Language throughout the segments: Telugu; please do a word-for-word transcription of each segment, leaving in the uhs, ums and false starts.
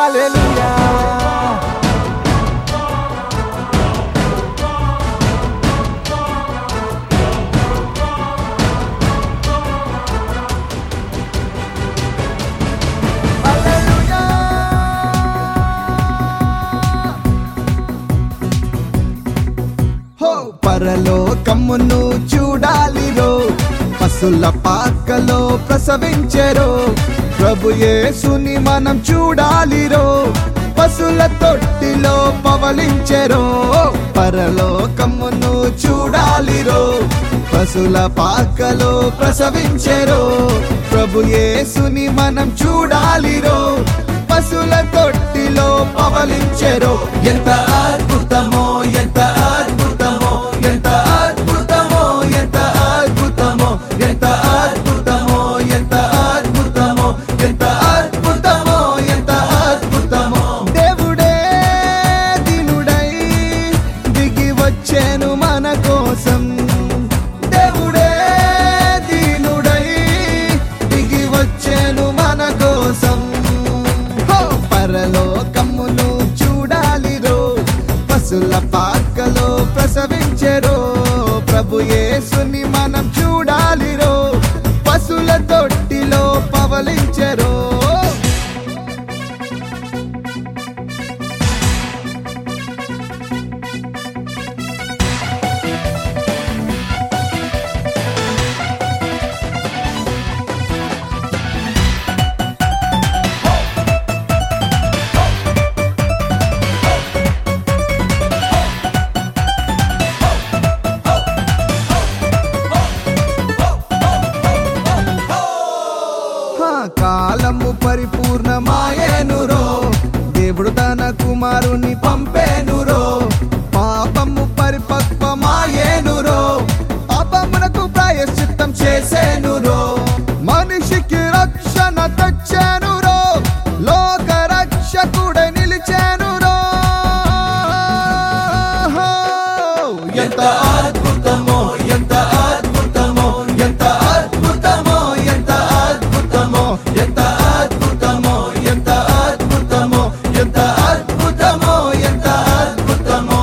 హల్లెలూయా. పరలోకమును చూడాలిరో, పశుల పాకలో ప్రసవించెరో. ప్రభు యేసుని మనం చూడాలిరో, పశుల తొట్టిలో పవలించెరో. పరలోకమును చూడాలిరో, పశుల పాకలో ప్రసవించెరో. ప్రభు యేసుని మనం చూడాలిరో, పశుల తొట్టిలో పవలించెరో. ఎంత అద్భుతమో, ఎంత అద్భుతమో, ఎంత అద్భుతమో, ఎంత అద్భుతమో, ఎంత అద్భుతమో, ఎంత అద్భుతమో, ఎంత అద్భుతమో, ఎంత అద్భుతమో. దేవుడే దీనుడై దిగి వచ్చెను మన కోసం. దేవుడే దీనుడై దిగి వచ్చెను మన కోసం. పరలోకమును చూడాలిరో, పశుల పాకలో ప్రసవించెరో. ప్రభు యేసుని మనం చూడాలిరో, పశుల తొట్టిలో పవలించెరో. కాలము పరిపూర్ణమాయేనురో, దేవుడు తన కుమారుని పంపేనురో. పాపము పరిపక్వమాయేనురో, పాపమునకు ప్రాయశ్చిత్తం చేసేనురో. మనిషికి రక్షణ తెచ్చేనురో, లోక రక్షకుడై నిలిచేనురో. ఎంత అద్భుతమో, ఎంత అద్భుతమో, ఎంత అద్భుతమో, ఎంత అద్భుతమో, ఎంత అద్భుతమో, ఎంత అద్భుతమో, ఎంత అద్భుతమో, ఎంత అద్భుతమో.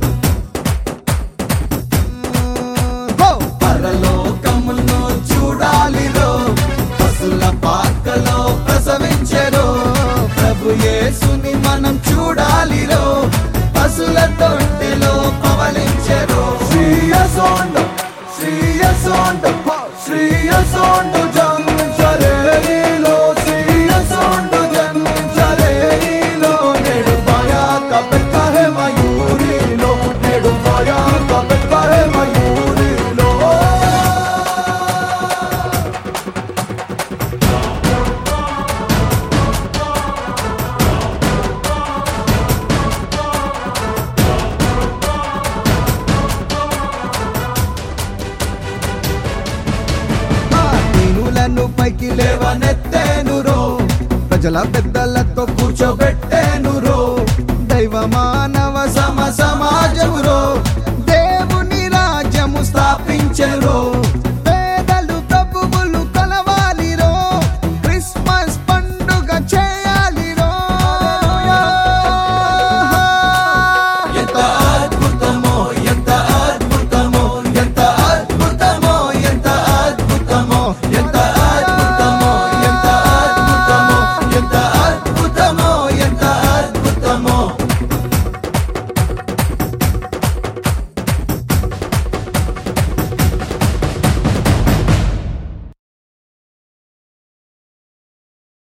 పరలోకమును చూడాలిరో, పశుల పాకలో ప్రసవించెరో. ప్రభు యేసుని మనం చూడాలిరో, పశుల తొట్టిలో పవలించెరో. శ్రీయసోండు శ్రీయసోండు శ్రీయసోండు జన్మించరేలో, శ్రీయసోండు జన్మించరేలో. నేడు భయాక పెట్టే మయూరిలో, నేడు భయాక పెట్టే మయూరిలో. దీనులను పైకి లేవనెత్తేనురో, ప్రజల పెద్దలతో కూర్చోబెట్టేనురో. దైవ మానవ సమ సమాజమురో, దేవుని రాజ్యము స్థాపించెరో.